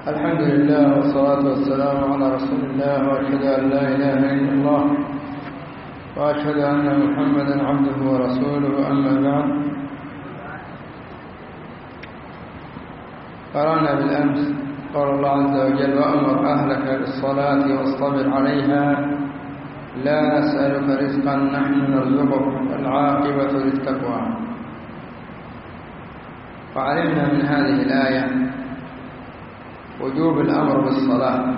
الحمد لله والصلاة والسلام على رسول الله، وأشهد أن لا إله إلا الله وأشهد أن محمدا عبده ورسوله. أما بعد، قرأنا بالأمس قال الله عز وجل: وأمر أهلك بالصلاة واصطبر عليها لا نسألك رزقا نحن نرزقك والعاقبة للتقوى. وعلمنا من هذه الآية وجوب الأمر بالصلاة،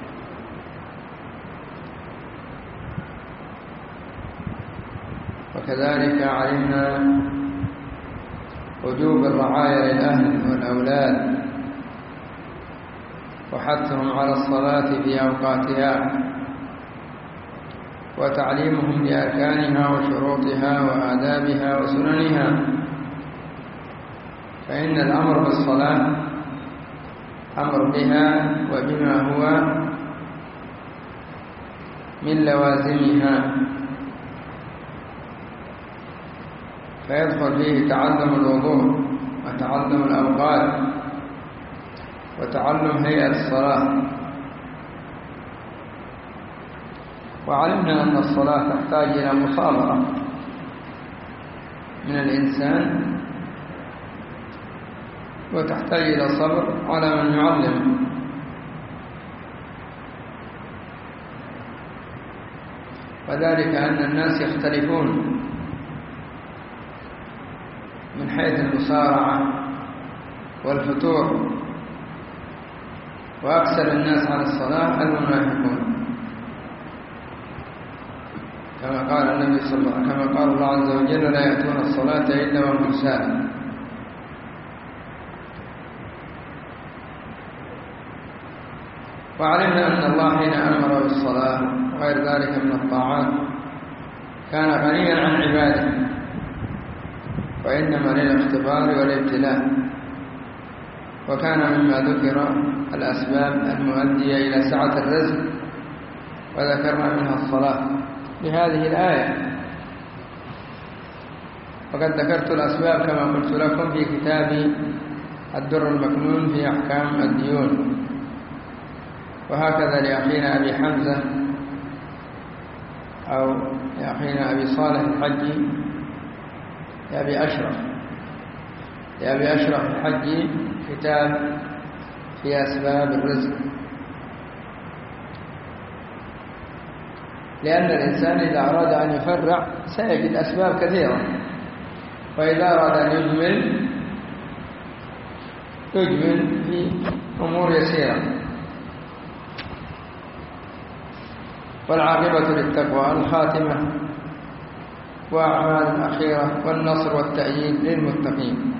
وكذلك علمنا وجوب الرعاية للأهل والأولاد وحثهم على الصلاة في أوقاتها وتعليمهم بأركانها وشروطها وآدابها وسننها، فإن الأمر بالصلاة أمر بها وبما هو من لوازمها، فيدخل فيه تعلم الوضوء وتعلم الأوقات وتعلم هيئة الصلاة. وعلمنا أن الصلاة تحتاج إلى مصابرة من الإنسان، وتحتاج إلى صبر على من يعلم، وذلك أن الناس يختلفون من حيث المسارعة والفتور، وأكثر الناس على الصلاة المنافقون، كما قال النبي صلى الله عليه وسلم، كما قال الله عز وجل: لا يأتون الصلاة إلا وهم كسالى. وعلمنا أن الله حين أمر بالصلاة وغير ذلك من الطاعات كان غنيا عن عباده، وإنما للاختبار والابتلاء، وكان مما ذكر الأسباب المؤدية إلى سعة الرزق، وذكرنا منها الصلاة بهذه الآية. وقد ذكرت الأسباب كما قلت لكم في كتاب الدر المكنون في أحكام الديون، وهكذا لأخينا أبي حمزة أو لأخينا أبي صالح الحجي لأبي أشرف الحجي كتاب في أسباب الرزق، لأن الإنسان إذا أراد أن يفرع سيجد أسباب كثيرة، وإذا أراد أن يجمل في أمور يسيرة. والعاقبة للتقوى، الخاتمة وأعمال الأخيرة والنصر والتأييد للمتقين.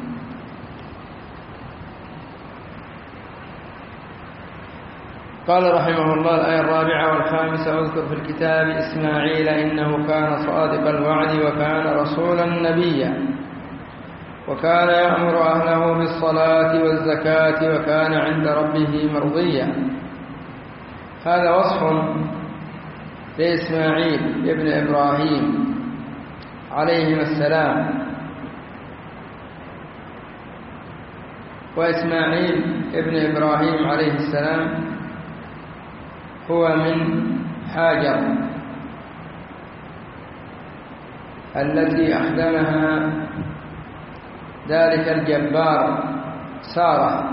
قال رحمه الله: الآية 4 و5: اذكر في الكتاب إسماعيل إنه كان صادق الوعد وكان رسولا نبيا، وكان يأمر أهله بالصلاة والزكاة وكان عند ربه مرضيا. هذا وصف لإسماعيل ابن إبراهيم عليهما السلام. وإسماعيل ابن إبراهيم عليه السلام هو من هاجر التي أخدمها ذلك الجبار سارة،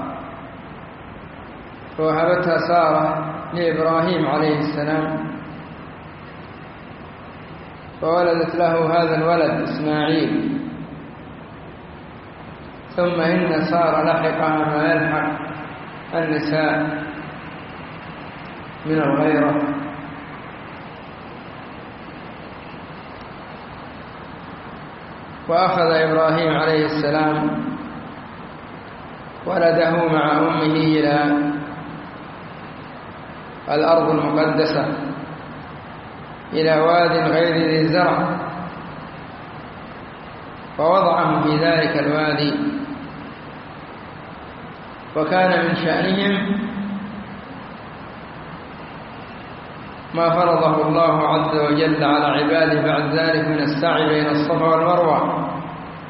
ووهبتها سارة لإبراهيم عليه السلام، فولدت له هذا الولد إسماعيل. ثم إن سارة لحقها ما يلحق النساء من الغيرة، وأخذ إبراهيم عليه السلام ولده مع أمه إلى الأرض المقدسة، إلى واد غير ذي زرع، فوضعهم في ذلك الوادي. وكان من شأنهم ما فرضه الله عز وجل على عباده بعد ذلك من السعي بين الصفا والمروة،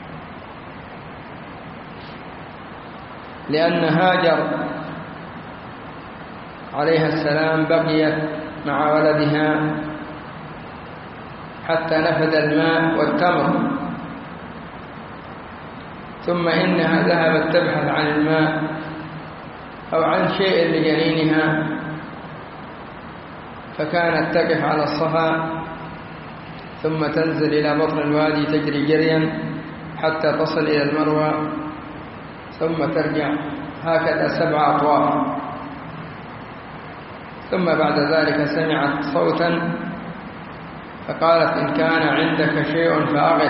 لأن هاجر عليها السلام بقيت مع ولدها حتى نفد الماء والتمر، ثم إنها ذهبت تبحث عن الماء أو عن شيء لجنينها، فكانت تقف على الصفا ثم تنزل إلى بطن الوادي تجري جريا حتى تصل إلى المروة، ثم ترجع هكذا 7 أطواف. ثم بعد ذلك سمعت صوتا فقالت إن كان عندك شيء فأغث،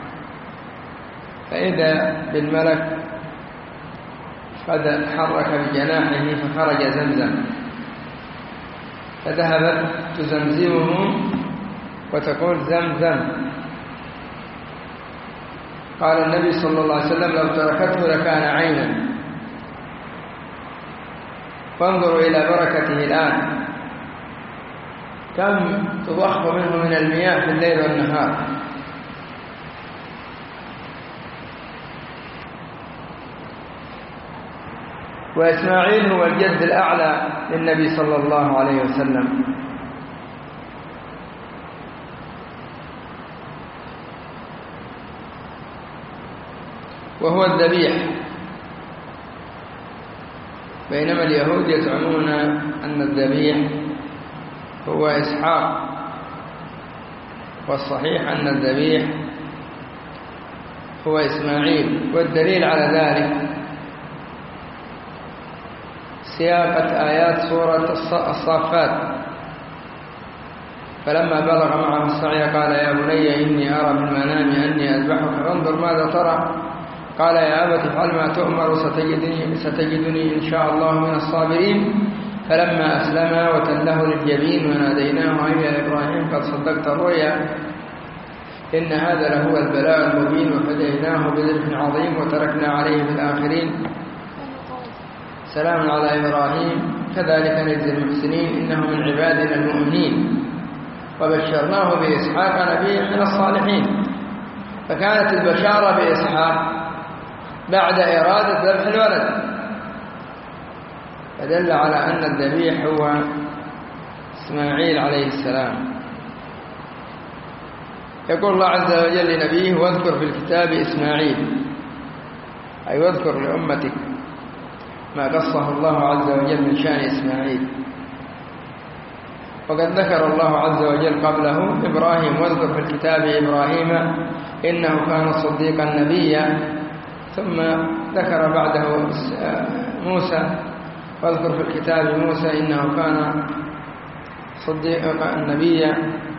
فإذا بالملك قد حرك بجناحه فخرج زمزم، فذهبت تزمزمه وتقول زمزم. قال النبي صلى الله عليه وسلم لو تركته لكان عينا، فانظروا إلى بركته الآن، كم تضخ منه من المياه في الليل والنهار. وإسماعيل هو الجد الأعلى للنبي صلى الله عليه وسلم، وهو الذبيح، بينما اليهود يزعمون أن الذبيح هو إسحاق، والصحيح أن الذبيح هو إسماعيل. والدليل على ذلك سياقة آيات سورة الصافات، فلما بلغ معه السعي قال يا بني إني أرى في المنام أني أذبحك فانظر ماذا ترى، قال يا أبت افعل ما تؤمر ستجدني إن شاء الله من الصابرين. فلما أسلما وتله للجبين وناديناه أي يا إبراهيم قد صدقت الرؤيا إن هذا لهو البلاء المبين، وفديناه بذبح عظيم وتركنا عليه في الآخرين سلام على إبراهيم كذلك نجزي المحسنين إنه من عبادنا المؤمنين، وبشرناه بإسحاق نبيا من الصالحين. فكانت البشارة بإسحاق بعد إرادة ذبح الولد، فدل على أن الذبيح هو إسماعيل عليه السلام. يقول الله عز وجل لنبيه واذكر في الكتاب إسماعيل، أي واذكر لأمتك ما قصه الله عز وجل من شأن إسماعيل. وقد ذكر الله عز وجل قبله إبراهيم واذكر في الكتاب إبراهيم إنه كان صديقا نبيا، ثم ذكر بعده موسى واذكر في الكتاب موسى إنه كان صديقا نبيا،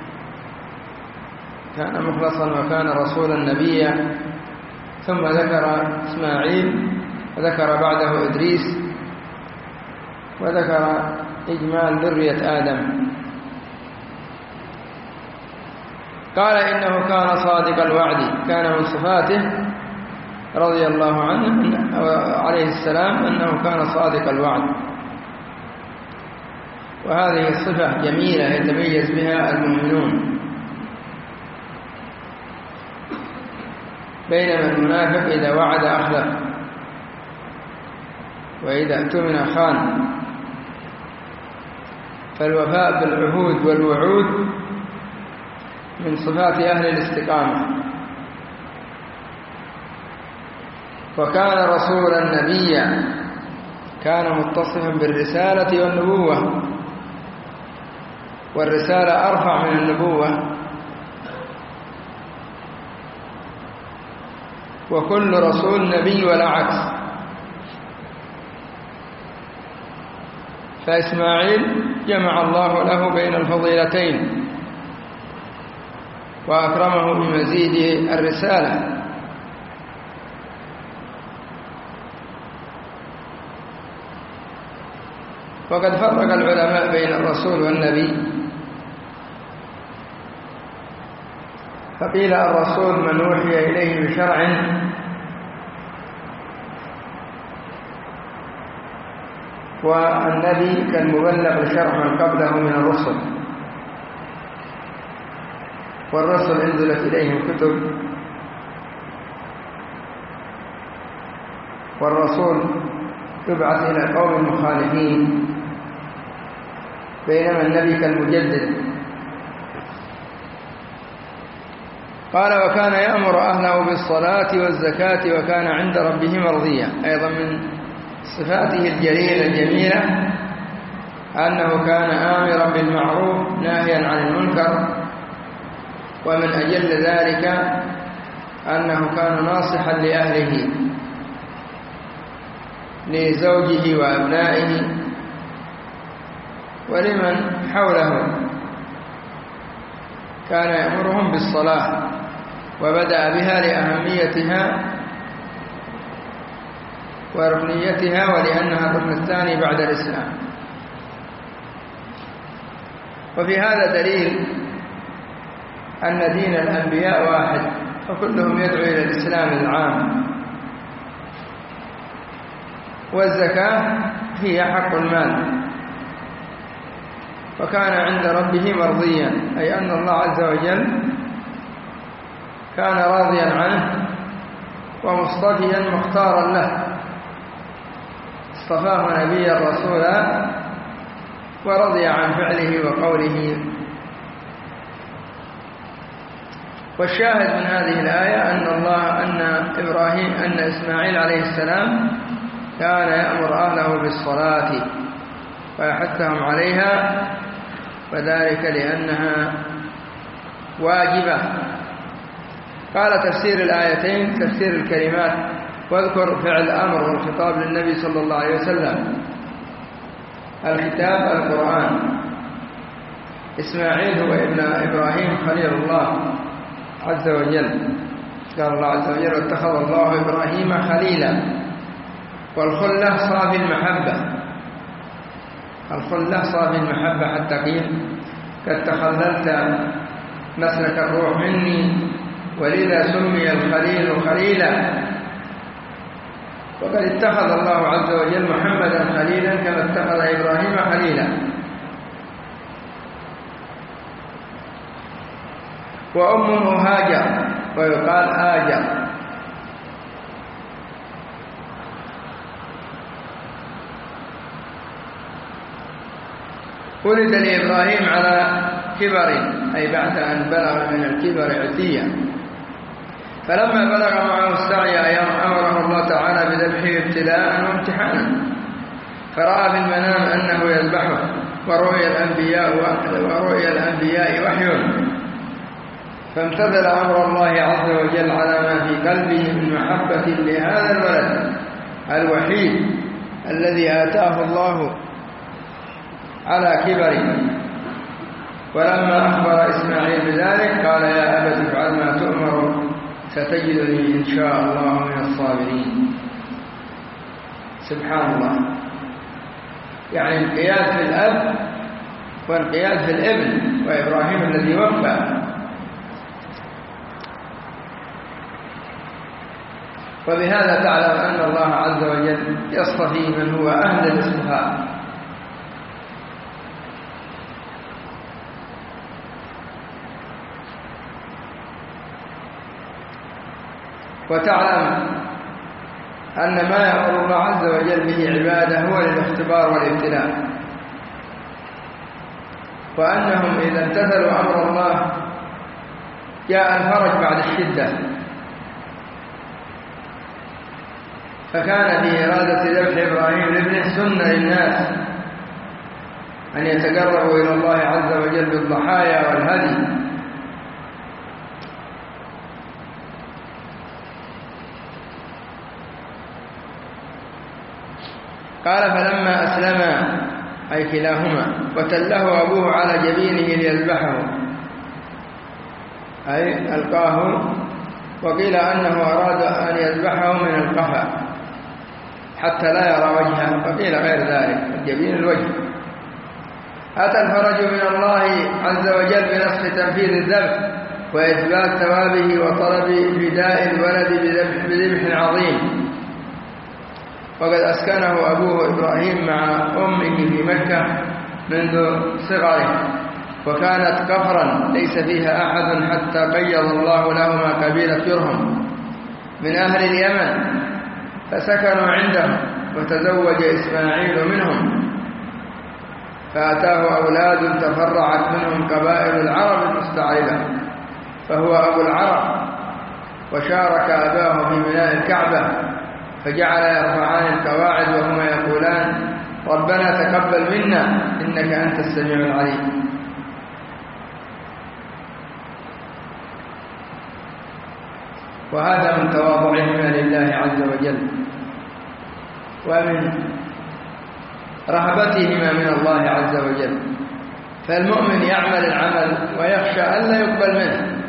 كان مخلصا وكان رسولا نبيا. ثم ذكر إسماعيل وذكر بعده إدريس وذكر إجمال ذرية آدم. قال إنه كان صادق الوعد، كان من صفاته رضي الله عنه عليه السلام أنه كان صادق الوعد، وهذه الصفة جميلة يتميز بها المؤمنون، بينما المنافق إذا وعد أخلف وإذا اؤتمن خان. فالوفاء بالعهود والوعود من صفات أهل الاستقامة. وكان رسولا نبيا، كان متصفا بالرسالة والنبوة، والرسالة أرفع من النبوة، وكل رسول نبي ولا عكس. فإسماعيل جمع الله له بين الفضيلتين وأكرمه بمزيد الرسالة. وقد فرق العلماء بين الرسول والنبي، فقيل الرسول من أوحي إليه بشرع والنبي كالمبلغ بشرع من قبله من الرسل، والرسل انزلت إليهم كتب، والرسول يبعث إلى قوم مخالفين بينما النبي كالمجدد. قال وكان يأمر أهله بالصلاة والزكاة وكان عند ربه مرضيا. أيضا من صفاته الجليلة الجميلة أنه كان آمرا بالمعروف ناهيا عن المنكر، ومن أجل ذلك أنه كان ناصحا لأهله، لزوجه وأبنائه ولمن حوله. كان يأمرهم بالصلاة وبدأ بها لأهميتها وركنيتها ولأنها الركن الثاني بعد الإسلام. وفي هذا دليل أن دين الأنبياء واحد وكلهم يدعو إلى الإسلام العام. والزكاة هي حق المال، وكان عند ربه مرضيا، أي أن الله عز وجل كان راضيا عنه ومصطفيا مختارا له، اصطفاه نبيا رسولا ورضي عن فعله وقوله. والشاهد من هذه الآية أن إسماعيل عليه السلام كان يأمر أهله بالصلاة ويحثهم عليها، وذلك لأنها واجبة. قال تفسير الآيتين تفسير الكلمات: واذكر فعل أمر والخطاب للنبي صلى الله عليه وسلم، الكتاب القرآن. إسماعيل هو ابن إبراهيم خليل الله عز وجل. قال الله عز وجل: واتخذ الله إبراهيم خليلا. والخلة صافي المحبة، الخلة صافي المحبة، حتى قيل: قد تخللت مسلك الروح مني، ولذا سمي الخليل خليلا. وقد اتخذ الله عز وجل محمدا خليلا كما اتخذ إبراهيم خليلا. وأمه هاجر ويقال آجر. ولد لإبراهيم على كبر، أي بعد أن بلغ من الكبر عتيا. فلما بلغ معه السعي أمره الله تعالى بذبحه ابتلاء وامتحانا، فرأى في المنام أنه يذبحه، ورؤيا الأنبياء وحي، فامتثل أمر الله عز وجل على ما في قلبه من محبة لهذا الولد الوحيد الذي آتاه الله على كبره. ولما أخبر إسماعيل بذلك قال: يا أبت افعل ما تؤمر، ستجدني إن شاء الله من الصابرين. سبحان الله، يعني انقياد في الأب وانقياد في الابن، وإبراهيم الذي وفى. وبهذا تعلم أن الله عز وجل يصطفي من هو أهل الاصطفاء. وتعلم أن ما يأمر الله عز وجل به عباده هو للاختبار والابتلاء، وأنهم إذا امتثلوا أمر الله جاء الفرج بعد الشدة. فكان في إرادة ذبح إبراهيم لابنه سنة للناس أن يتقربوا إلى الله عز وجل بالضحايا والهدي. قال: فلما أسلما، أي كلاهما، وتله أبوه على جبينه ليذبحه، أي ألقاه. وقيل أنه أراد أن يذبحه من القفا حتى لا يرى وجهه، وقيل غير ذلك، الجبين الوجه. أتى الفرج من الله عز وجل بنسخ تنفيذ الذبح وإثبات ثوابه وطلب فداء الولد بذبح عظيم. وقد أسكنه أبوه إبراهيم مع أمه في مكة منذ صغره، وكانت كفرا ليس فيها أحد حتى قيض الله لهما قبيلة جرهم من أهل اليمن، فسكنوا عندهم وتزوج إسماعيل منهم. فأتاه أولاد تفرعت منهم قبائل العرب المستعربة، فهو أبو العرب، وشارك أباه في بناء الكعبة، فجعل يرفعان القواعد وهما يقولان: ربنا تقبل منا إنك أنت السميع العليم. وهذا من تواضعهما لله عز وجل، ومن رهبتهما من الله عز وجل. فالمؤمن يعمل العمل ويخشى أن لا يقبل منه.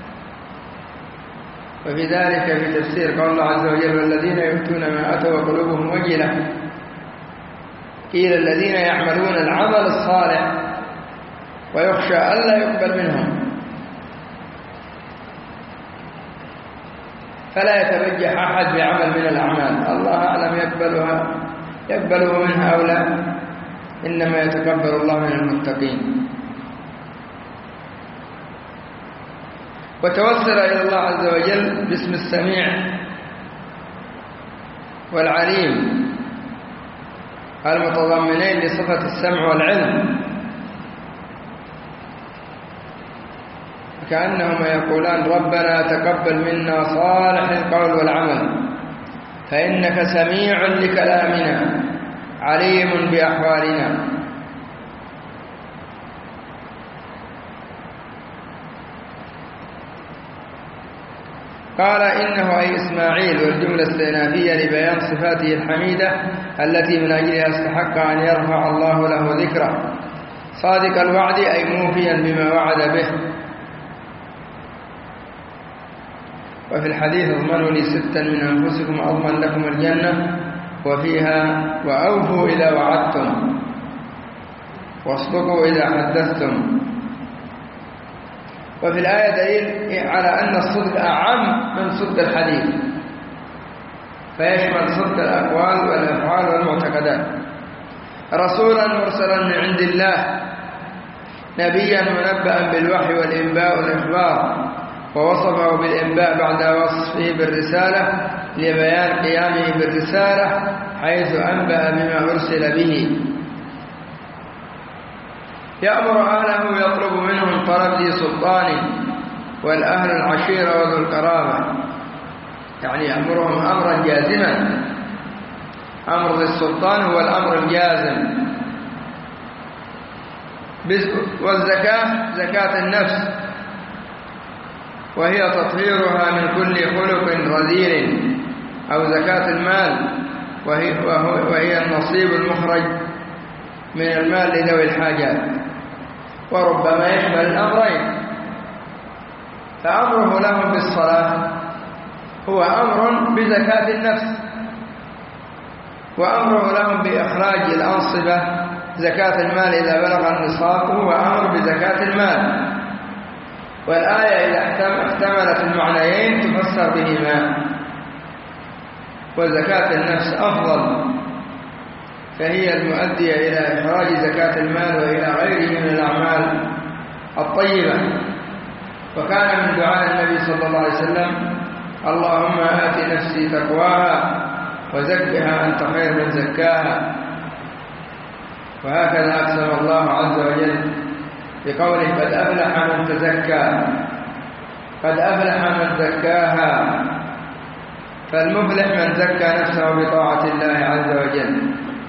وفي ذلك في تفسير قول الله عز وجل: والذين يؤتون ما أتوا وقلوبهم وجلة، قيل الذين يعملون العمل الصالح ويخشى أن لا يقبل منهم، فلا يتبجح أحد بعمل من الأعمال، الله أعلم يقبله من هؤلاء، إنما يتقبل الله من المتقين. وتوسل إلى الله عز وجل باسم السميع والعليم المتضمنين لصفة السمع والعلم، كأنهما يقولان: ربنا تقبل منا صالح القول والعمل فإنك سميع لكلامنا عليم بأحوالنا. قال: إنه أي إسماعيل، والجملة استئنافية لبيان صفاته الحميدة التي من أجلها استحق أن يرفع الله له ذكره. صادق الوعد أي موفيا بما وعد به. وفي الحديث: اضمنوا لي 6 من أنفسكم أضمن لكم الجنة، وفيها: وأوفوا إذا وعدتم، واصدقوا إذا حدثتم. وفي الآية دليل على أن الصدق أعم من صدق الحديث، فيشمل صدق الأقوال والأفعال والمعتقدات. رسولا مرسلا من عند الله، نبيا منبأ بالوحي والإنباء والإخبار، ووصفه بالإنباء بعد وصفه بالرسالة لبيان قيامه بالرسالة، حيث أنبأ بما أرسل به. يأمر أهله ويطلب منهم طلب ذي سلطان، والأهل العشيرة وذو القرابة، يعني يأمرهم أمرا جازما. أمر ذي السلطان هو الأمر الجازم. والزكاة زكاة النفس، وهي تطهيرها من كل خلق رذيل، أو زكاة المال، وهي النصيب المخرج من المال لذوي الحاجات، وربما يشمل الأمرين. فأمره لهم بالصلاة هو أمر بزكاة النفس، وأمره لهم بإخراج الأنصبة زكاة المال إذا بلغ النصاب هو أمر بزكاة المال. والآية إذا احتملت المعنيين تفسر بهما. وزكاة النفس أفضل، فهي المؤدية إلى إخراج زكاة المال وإلى غيره من الأعمال الطيبة. وكان من دعاء النبي صلى الله عليه وسلم: اللهم آت نفسي تقواها وزكها أنت خير من زكاها. وهكذا أقسم الله عز وجل بقوله: قد أفلح من تزكى، قد أفلح من زكاها. فالمفلح من زكى نفسه بطاعة الله عز وجل.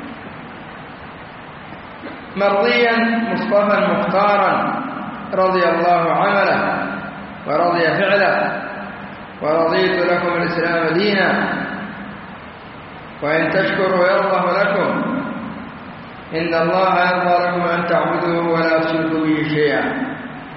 مرضيا مصطفى مختارا، رضي الله عمله ورضي فعله، ورضيت لكم الإسلام دينا، وإن تشكروا يرضه لكم، إن الله يرضى لكم أن تعبدوه ولا تشركوا به شيئا.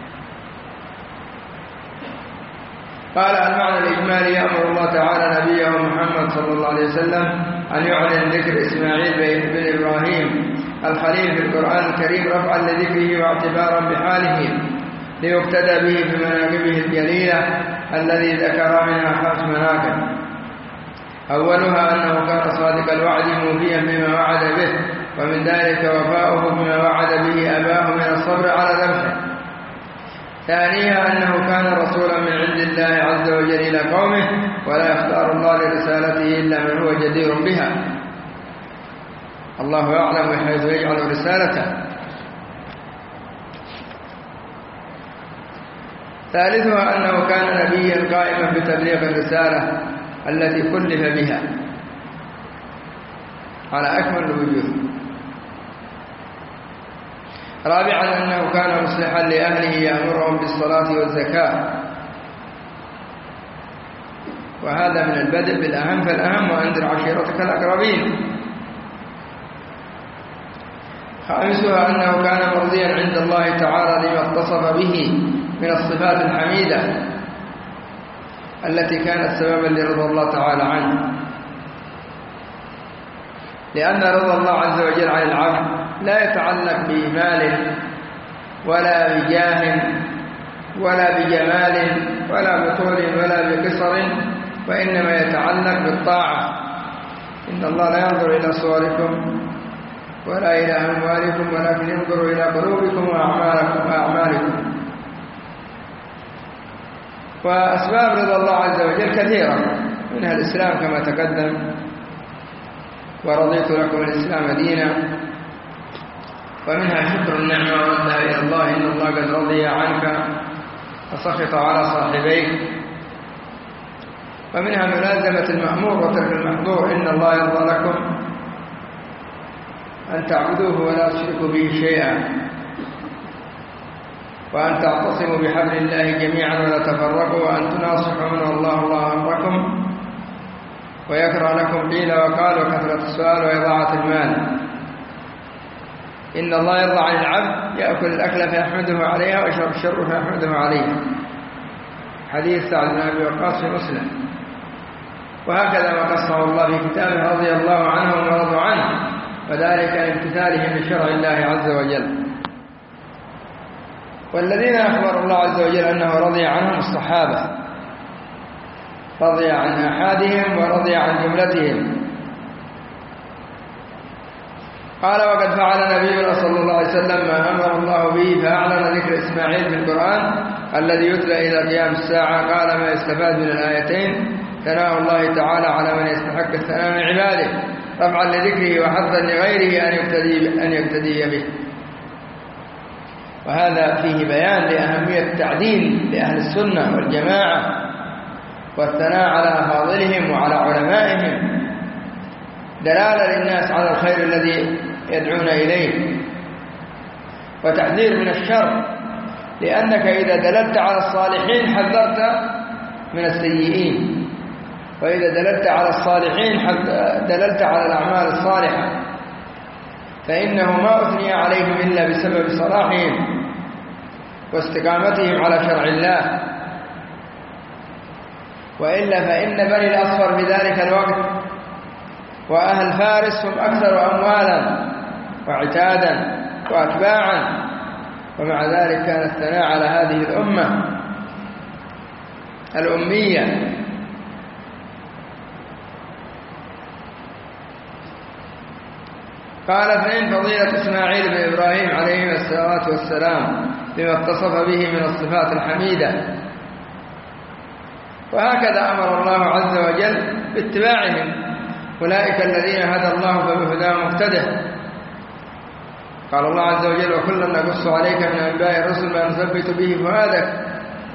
قال: المعنى الإجمالي: يأمر الله تعالى نبيه محمد صلى الله عليه وسلم أن يعلن ذكر إسماعيل بن إبراهيم الخليل في القرآن الكريم رفعا لذكره واعتبارا بحاله، ليقتدى به في مناقبه الجليلة الذي ذكر منها 5 مناقب. أولها أنه كان صادق الوعد موفيا بما وعد به، ومن ذلك وفاؤه بما وعد به أباه من الصبر على ذبحه. ثانيها أنه كان رسولا من عند الله عز وجل إلى قومه، ولا يختار الله لرسالته إلا من هو جدير بها. الله أعلم حيث يجعل رسالته، ثالثها أنه كان نبيا قائما بتبليغ الرسالة التي كلف بها على أكمل الوجوه. رابعا أنه كان مصلحا لأهله يأمرهم بالصلاة والزكاة، وهذا من البدء بالأهم فالأهم، وأنذر عشيرتك الأقربين. خامسها أنه كان مرضيا عند الله تعالى لما اتصف به من الصفات الحميدة التي كانت سببا لرضا الله تعالى عنه، لأن رضا الله عز وجل عن العبد لا يتعلق بمال ولا بجاه ولا بجمال ولا بطول ولا بقصر، وإنما يتعلق بالطاعة. إن الله لا ينظر إلى صوركم ولا إلى أموالكم ولكن ينظر إلى قلوبكم وأعمالكم. وأسباب رضا الله عز وجل كثيرة، منها الإسلام كما تقدم، ورضيت لكم الإسلام دينا، ومنها شكر النعمة وردها إلى الله، إن الله قد رضي عنك وسخط على صاحبيك. ومنها ملازمة المأمور وترك المحظور، إن الله يرضى لكم أن تعبدوه ولا تشركوا به شيئا، وأن تعتصموا بحبل الله جميعا ولا تفرقوا، وأن تناصحوا من الله أمركم، ويكره لكم قيل وقال وكثرة السؤال وإضاعة المال. إن الله يرضى عن العبد يأكل الأكل فيحمده عليها ويشرب الشرب فيحمده عليها، حديث سعد بن أبي وقاص في مسلم. وهكذا ما قصه الله في كتابه رضي الله عنهم ورضوا عنه، وذلك لامتثالهم لشرع الله عز وجل. والذين أخبر الله عز وجل أنه رضي عنهم الصحابة، رضي عن أحدهم ورضي عن جملتهم. قال وقد فعل نبينا صلى الله عليه وسلم ما أمر الله به، فأعلن ذكر إسماعيل في القرآن الذي يتلى إلى قيام الساعة. قال ما يستفاد من الآيتين ثناء الله تعالى على من يستحق الثناء من عباده، رفعا لذكره وحظا لغيره أن يقتدي به. وهذا فيه بيان لأهمية التعديل لأهل السنة والجماعة، والثناء على أفاضلهم وعلى علمائهم، دلالة للناس على الخير الذي يدعون إليه، وتحذير من الشر، لأنك إذا دللت على الصالحين حذرت من السيئين، وإذا دللت على الصالحين دللت على الأعمال الصالحة، فإنه ما أثني عليهم إلا بسبب صلاحهم واستقامتهم على شرع الله، وإلا فإن بني الأصفر في ذلك الوقت وأهل فارس هم أكثر أموالا وعتادا وأتباعا، ومع ذلك كان الثناء على هذه الأمة الأمية. قال فإن فضيلة إسماعيل بن إبراهيم عليه الصلاة والسلام بما اتصف به من الصفات الحميدة، وهكذا أمر الله عز وجل باتباعهم، أولئك الذين هدى الله فبهداه مقتده. قال الله عز وجل وكلا نقص عليك من أنباء الرسل ما نثبت به فؤادك.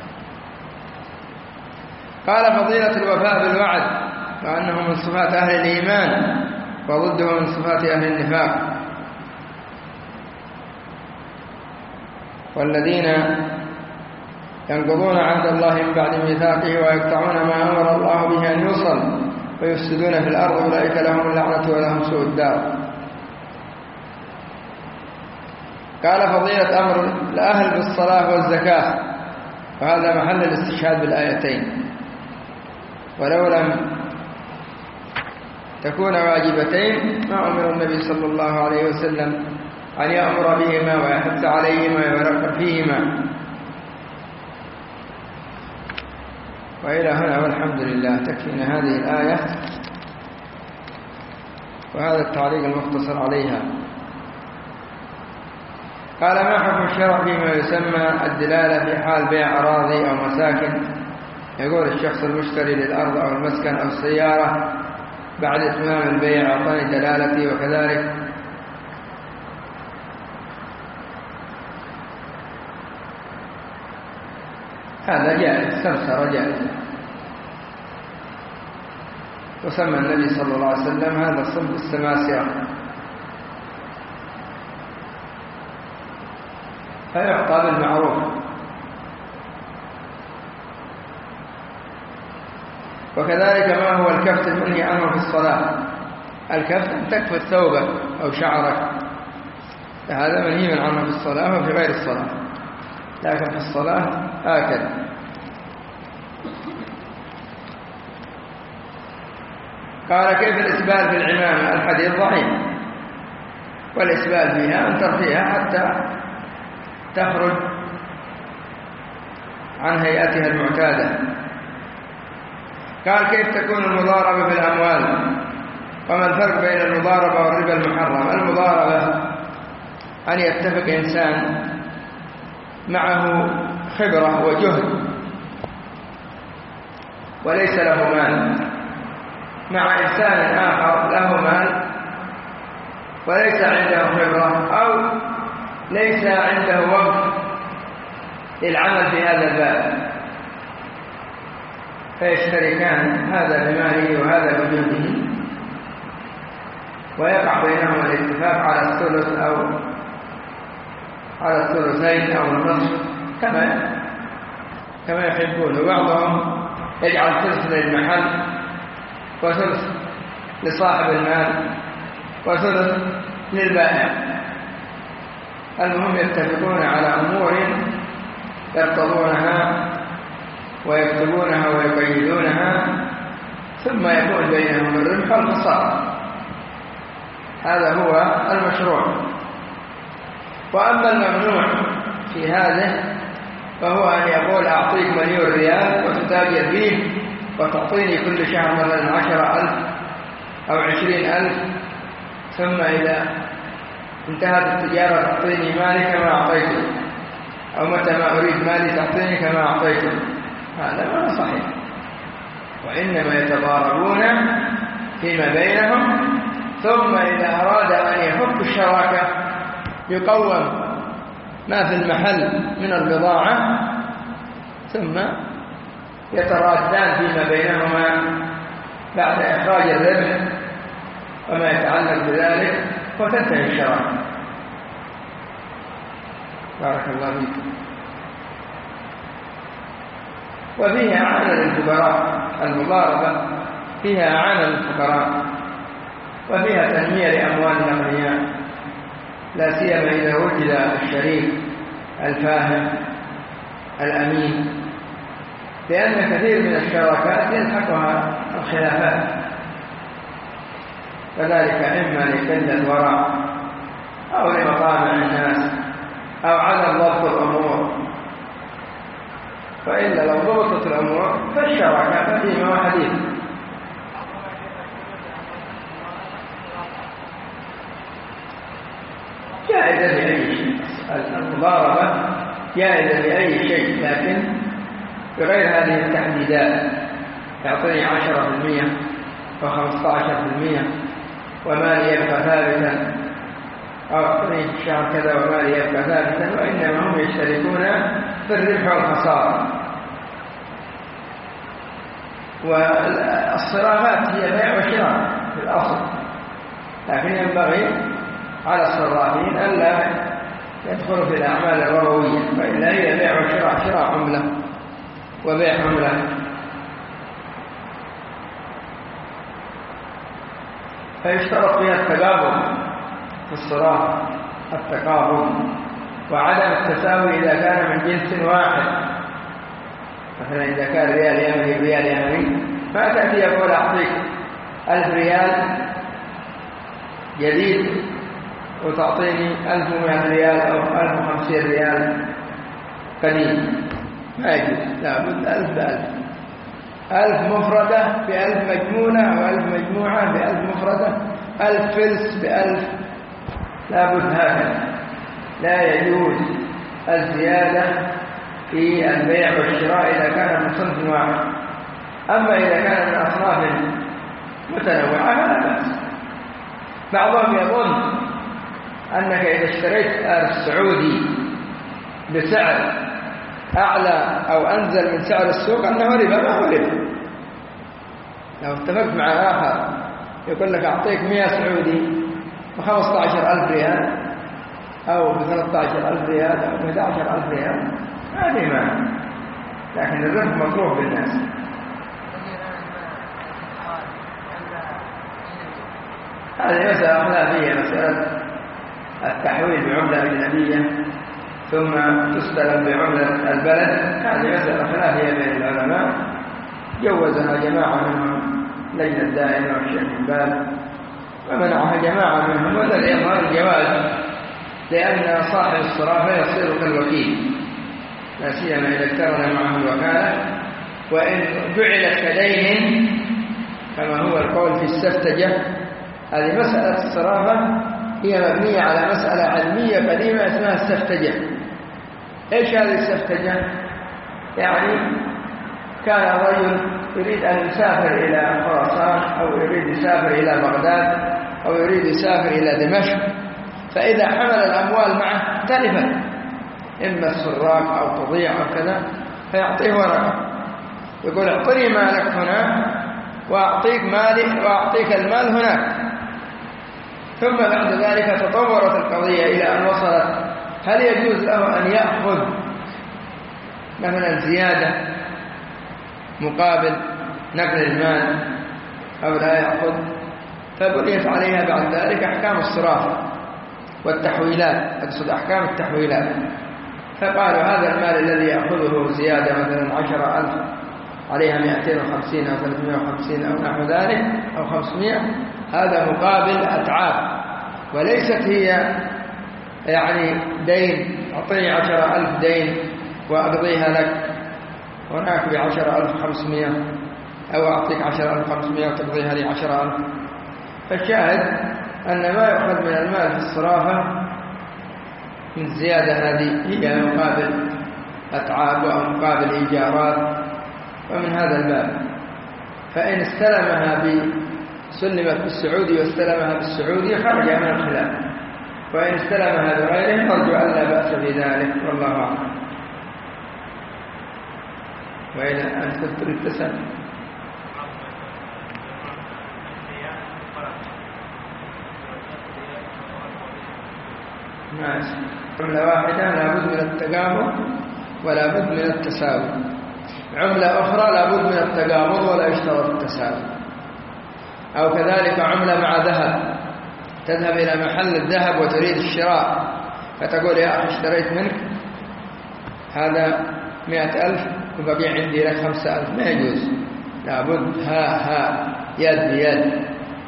قال فضيلة الوفاء بالوعد، وأنه من صفات أهل الإيمان وضده من صفات أهل النفاق، والذين ينقضون عهد الله من بعد ميثاقه ويقطعون ما أمر الله به أن يوصل ويفسدون في الأرض أولئك لهم اللعنة ولهم سوء الدار. قال فضيلة أمر الأهل بالصلاة والزكاة، وهذا محل الاستشهاد بالآيتين، ولو لم تكون واجبتين ما أمر النبي صلى الله عليه وسلم أن يأمر بهما ويحث عليهما ويرغب فيهما. وإلى هنا والحمد لله. تكفينا هذه الآية وهذا التعليق المختصر عليها. قال ما حكم الشرع فيما يسمى الدلالة في حال بيع أراضي أو مساكن؟ يقول الشخص المشتري للأرض أو المسكن أو السيارة بعد إتمام البيع أعطاني دلالتي وكذلك. هذا جائز، سمسرة جائز. وسمى النبي صلى الله عليه وسلم هذا الصنف السماسرة، فيعطى بالمعروف. وكذلك ما هو الكفت المنهي عنه في الصلاة؟ الكفت أن تكفت ثوبك أو شعرك، هذا منهي عنه في الصلاة وفي غير الصلاة، لكن في الصلاة هكذا. قال كيف الإسبال في العمامة؟ الحديث ضعيف، والإسبال فيها أن ترخيها حتى تخرج عن هيئتها المعتادة. قال كيف تكون المضاربة في الأموال؟ وما الفرق بين المضاربة والربا المحرم؟ المضاربة أن يتفق إنسان معه خبرة وجهد وليس له مال مع إنسان آخر له مال وليس عنده خبرة أو ليس عنده وقت للعمل في هذا الباب، فيشتركان هذا بماله وهذا بجهده، ويقع بينهما الاتفاق على الثلث أو على الثلثين أو النصف كما يحبون. وبعضهم يجعل ثلث للمحل وثلث لصاحب المال وثلث للبائع. المهم يتفقون على أمور يرتضونها ويكتبونها ويقيدونها، ثم يكون بينهم الربح والخسارة. هذا هو المشروع. وأما الممنوع في هذا فهو أن يقول أعطيك 1,000,000 ريال وتتاجر فيه وتعطيني كل شهر مثلا 10,000 أو 20,000، ثم إذا انتهت التجارة تعطيني مالي كما أعطيته، أو متى ما أريد مالي تعطيني كما أعطيته. هذا ما صحيح. وإنما يتضاربون فيما بينهم، ثم إذا أراد أن يفك الشراكة يقوم ما في المحل من البضاعة، ثم يترادان فيما بينهما بعد إخراج الربح وما يتعلق بذلك، وتنتهي الشراكة. بارك الله فيك. وفيها إعانة للفقراء، المضاربة فيها إعانة للفقراء، وفيها تنمية لأموال الأغنياء، لا سيما إذا وجد الشريك الفاهم الأمين، لأن كثير من الشراكات يلحقها الخلافات، فذلك إما لقلة ورع أو لمطامع الناس أو عدم ضبط الأمور. فإلا لو ضبطت الأمور فالشراكة قديمة وحديثة. جائزة لأي شيء، المضاربة جائزة لأي شيء، لكن بغير هذه التحديدات. يعطيني 10% و15% ومالي يبقى ثابتا، أو أعطيني في الشهر كذا ومالي يبقى ثابتا، وإنما هم يشتركون في الربح والخسارة. والصرافات هي بيع وشراء في الأصل، لكن ينبغي على الصرافين ألا يدخلوا في الأعمال الربوية، فإلا هي بيع وشراء، شراء عملة وبيع عملة. فيشترط فيها التقابل في الصراف، التقابل وعدم التساوي إذا كان من جنس واحد. مثلا إذا كان ريال يمني ريال يمني، ما تأتي يقول أعطيك 1000 ريال جديد وتعطيني 1100 ريال أو 1050 ريال قديم، ما يجوز. لابد 1000 ب1000، 1000 مفردة ب1000 مجموعة، و1000 مجموعة ب1000 مفردة، 1000 فلس ب1000، لابد هكذا. لا يجوز الزيادة في البيع والشراء إذا كان من صنف واحد. أما إذا كان من أصناف متنوعة فلا بأس. بعضهم يظن أنك إذا اشتريت السعودي بسعر أعلى أو أنزل من سعر السوق أنه ربا، ما هو ربا. لو اتفقت مع آخر يقول لك أعطيك 100 سعودي ب15,000 ريال أو ب13,000 ريال أو ب11,000 ريال، هذه ما، لكن الربح مكروه بالناس. هذه مسألة خلافية، مسألة التحويل بعملة أجنبية ثم تستلم بعملة البلد، هذه مسألة خلافية بين العلماء، جوزها جماعة منهم لجنة دائمة والشيخ بن باز، ومنعها جماعة منهم، والذي يظهر الجواز، لأن صاحب الصرافة يصير كالوكيل، لا سيما إذا اقترن معه الوكالة، وإن جعلت كدين كما هو القول في السفتجة. هذه مسألة الصرافة هي مبنية على مسألة علمية قديمة اسمها السفتجة. إيش هذه السفتجة؟ يعني كان الرجل يريد أن يسافر إلى خراسان أو يريد يسافر إلى بغداد أو يريد يسافر إلى دمشق، فإذا حمل الأموال معه تلفت، إما السراق أو تضيع أو كذا، فيعطيه ورقة يقول اعطني مالك هنا وأعطيك مالي وأعطيك المال هناك. ثم بعد ذلك تطورت القضية إلى أن وصلت هل يجوز له أن يأخذ مثلا زيادة مقابل نقل المال أو لا يأخذ، فبنيت عليها بعد ذلك أحكام الصرافة والتحويلات، أقصد أحكام التحويلات. فقالوا هذا المال الذي يأخذه زيادة مثلا 10,000 عليها 250 أو 350 أو نحو ذلك أو 500، هذا مقابل أتعاب، وليست هي يعني دين أعطيني 10,000 دين وأقضيها لك هناك ب10,500 أو أعطيك 10,500 وتقضيها لي 10,000. فالشاهد أن ما يؤخذ من المال في الصرافة من الزيادة هذه هي مقابل أتعاب أو مقابل إيجارات، ومن هذا الباب. فإن استلمها سلمت بالسعودي واستلمها بالسعودي خرج من الخلاف، وإن استلمها بغيره نرجو أن لا بأس في ذلك، والله أعلم. وإذا أنت تريد تسأل ماشي. عملة واحدة لابد من التقابض ولا بد من التساوي، عملة أخرى لابد من التقابض ولا يشترط التساوي. أو كذلك عملة مع ذهب، تذهب إلى محل الذهب وتريد الشراء، فتقول يا أخي اشتريت منك هذا 100,000 وبقي عندي لك 5,000، ما يجوز، لابد ها يد بيد.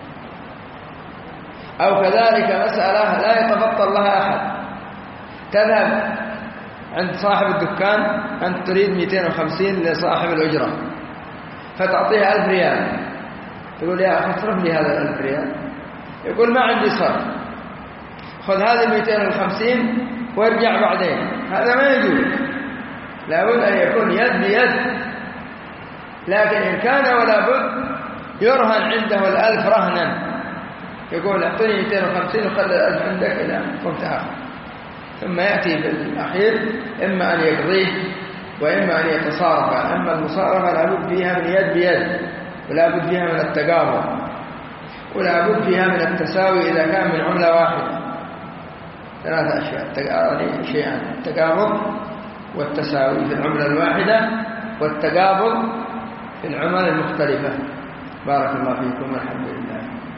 أو كذلك مسألة لا يتبطل لها أحد، تذهب عند صاحب الدكان، أنت تريد 250 لصاحب الأجرة، فتعطيه 1000 ريال، تقول يا أخي اصرف لي هذا 1000 ريال، يقول ما عندي صرف، خذ هذه 250 وارجع بعدين، هذا ما يجوز، لابد أن يكون يد بيد. لكن إن كان ولا بد يرهن عنده 1000 رهنا، يقول اعطني 250 وخلي 1000 عندك إلى وقت آخر، ثم يأتي بالأخير إما أن يقضيه وإما أن يتصارف. أما المصارفة لابد فيها من يد بيد، ولابد فيها من التقابض، ولابد فيها من التساوي إذا كان من عملة واحدة. 3 أشياء، شيئان: التقابض والتساوي في العملة الواحدة، والتقابض في العمل المختلفة. بارك الله فيكم والحمد لله.